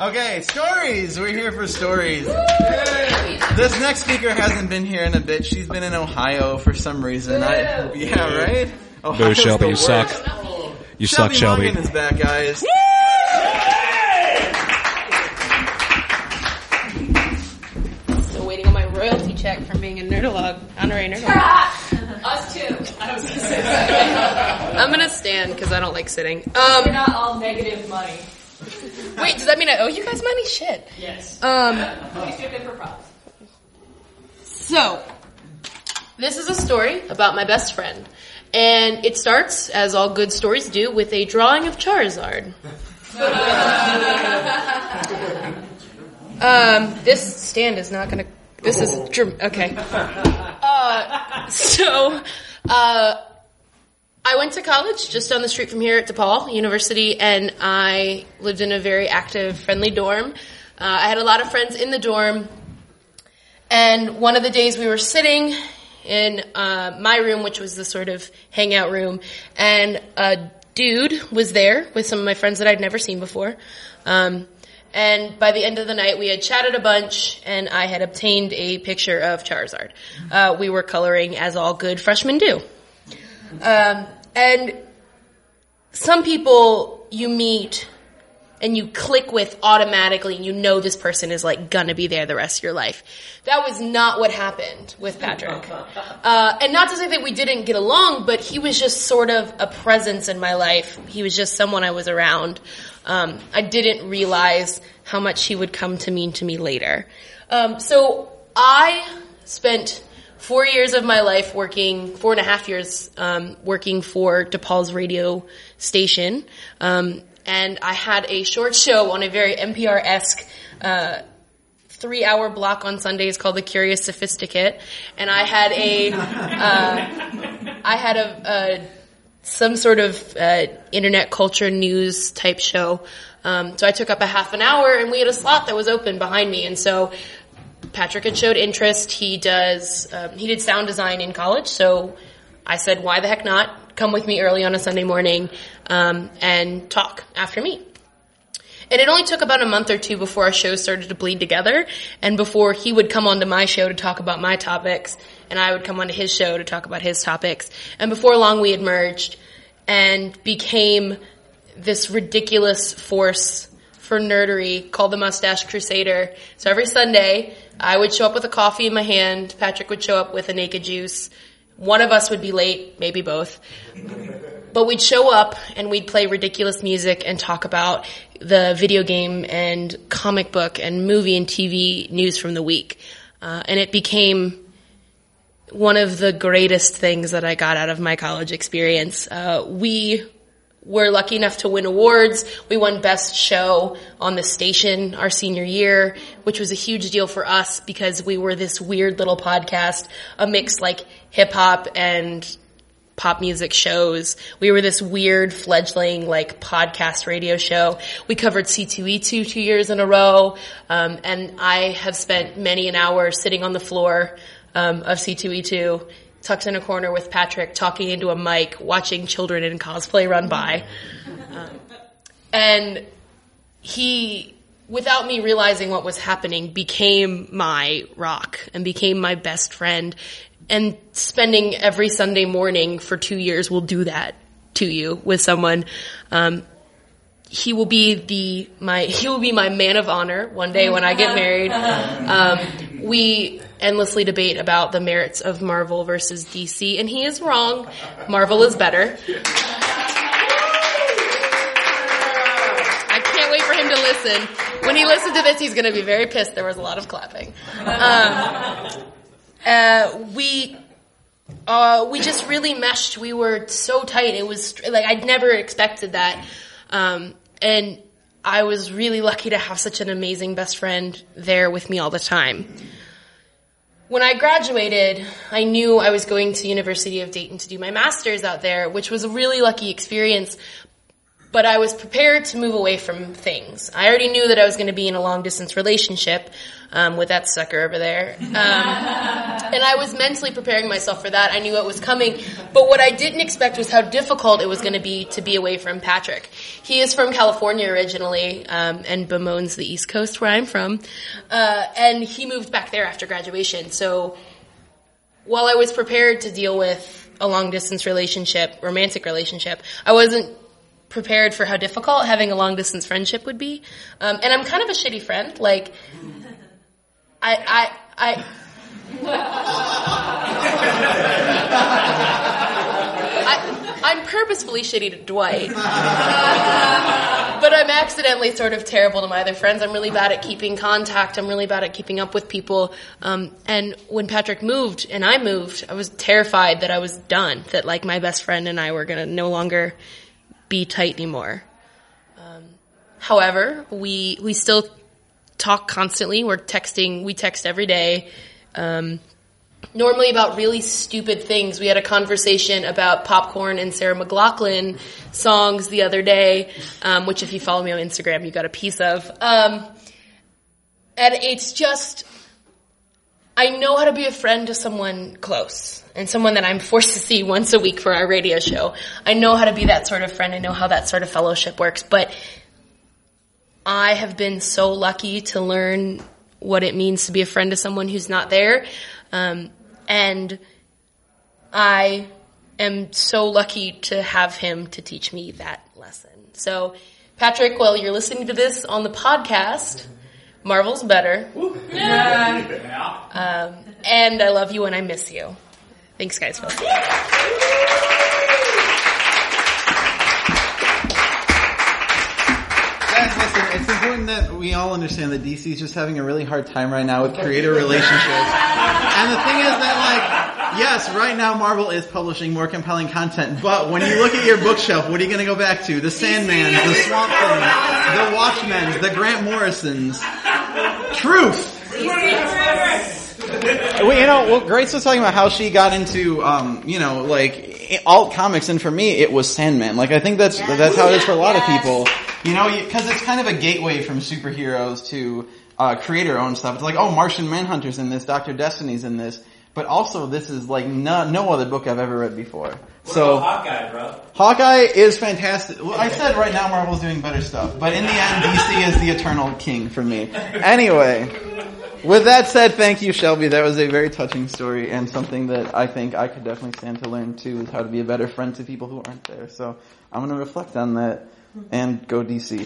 Okay, stories. We're here for stories. This next speaker hasn't been here in a bit. She's been in Ohio for some reason. Yeah, right? Boo, Shelby, you suck. You suck, Shelby. Morgan is back, guys. Still waiting on my royalty check from being a Nerdalog. Honorary Nerdalog. Us too. I was gonna say. I'm gonna stand because I don't like sitting. We're not all negative money. Wait, does that mean I owe you guys money? Shit. Yes. Please chip in for props. So, this is a story about my best friend. And it starts, as all good stories do, with a drawing of Charizard. This stand is not gonna... This is... Okay. I went to college just down the street from here at DePaul University, and I lived in a very active, friendly dorm. I had a lot of friends in the dorm, and one of the days we were sitting in my room, which was the sort of hangout room, and a dude was there with some of my friends that I'd never seen before. And by the end of the night, we had chatted a bunch, and I had obtained a picture of Charizard. We were coloring as all good freshmen do. And some people you meet and you click with automatically, and you know this person is like gonna be there the rest of your life. That was not what happened with Patrick. And not to say that we didn't get along, but he was just sort of a presence in my life. He was just someone I was around. I didn't realize how much he would come to mean to me later. So I spent 4 years of my life working, 4.5 years, working for DePaul's radio station. And I had a short show on a very NPR-esque, 3-hour block on Sundays called The Curious Sophisticate. And I had some sort of, internet culture news type show. So I took up a half an hour, and we had a slot that was open behind me. And so Patrick had showed interest. He did sound design in college, so I said, why the heck not? Come with me early on a Sunday morning, and talk after me. And it only took about a month or two before our shows started to bleed together, and before he would come onto my show to talk about my topics, and I would come onto his show to talk about his topics. And before long, we had merged and became this ridiculous force for nerdery called the Mustache Crusader. So every Sunday, I would show up with a coffee in my hand. Patrick would show up with a Naked Juice. One of us would be late, maybe both. But we'd show up and we'd play ridiculous music and talk about the video game and comic book and movie and TV news from the week. And it became one of the greatest things that I got out of my college experience. We were lucky enough to win awards. We won Best Show on the station our senior year, which was a huge deal for us because we were this weird little podcast, a mix like hip-hop and pop music shows. We were this weird fledgling like podcast radio show. We covered C2E2 2 years in a row, and I have spent many an hour sitting on the floor of C2E2, tucked in a corner with Patrick, talking into a mic, watching children in cosplay run by. And he, without me realizing what was happening, became my rock and became my best friend. And spending every Sunday morning for 2 years will do that to you with someone. He will be my man of honor one day when I get married. We endlessly debate about the merits of Marvel versus DC, and he is wrong. Marvel is better. I can't wait for him to listen. When he listens to this, he's going to be very pissed. There was a lot of clapping. We just really meshed. We were so tight. It was like I'd never expected that. And I was really lucky to have such an amazing best friend there with me all the time. When I graduated, I knew I was going to University of Dayton to do my master's out there, which was a really lucky experience. but I was prepared to move away from things. I already knew that I was going to be in a long-distance relationship with that sucker over there. And I was mentally preparing myself for that. I knew it was coming. But what I didn't expect was how difficult it was going to be away from Patrick. He is from California originally and bemoans the East Coast where I'm from. And he moved back there after graduation. So while I was prepared to deal with a long-distance relationship, romantic relationship, I wasn't prepared for how difficult having a long-distance friendship would be. And I'm kind of a shitty friend. Like, I'm purposefully shitty to Dwight. But I'm accidentally sort of terrible to my other friends. I'm really bad at keeping contact. I'm really bad at keeping up with people. And when Patrick moved and I moved, I was terrified that I was done, that like my best friend and I were going to no longer be tight anymore. However, we still talk constantly. We text every day. Normally about really stupid things. We had a conversation about Popcorn and Sarah McLachlan songs the other day, which if you follow me on Instagram, you got a piece of. And it's just, I know how to be a friend to someone close and someone that I'm forced to see once a week for our radio show. I know how to be that sort of friend. I know how that sort of fellowship works. But I have been so lucky to learn what it means to be a friend to someone who's not there. And I am so lucky to have him to teach me that lesson. So, Patrick, while you're listening to this on the podcast, Marvel's better. And I love you and I miss you. Thanks, guys. Guys, listen, it's important that we all understand that DC is just having a really hard time right now with creator relationships. And the thing is that, like, yes, right now Marvel is publishing more compelling content, but when you look at your bookshelf, what are you going to go back to? The Sandman, the Swamp Thing, the Watchmen, the Grant Morrisons. Truth! Well, Grace was talking about how she got into, alt comics, and for me, it was Sandman. Like, I think that's how it is for a lot of people. Because it's kind of a gateway from superheroes to creator-owned stuff. It's like, oh, Martian Manhunter's in this, Dr. Destiny's in this, but also this is like no other book I've ever read before. So Hawkeye, bro. Hawkeye is fantastic. Well, I said right now Marvel's doing better stuff, but in the end, DC is the eternal king for me. Anyway, with that said, thank you, Shelby. That was a very touching story and something that I think I could definitely stand to learn too, is how to be a better friend to people who aren't there. So I'm going to reflect on that and go DC.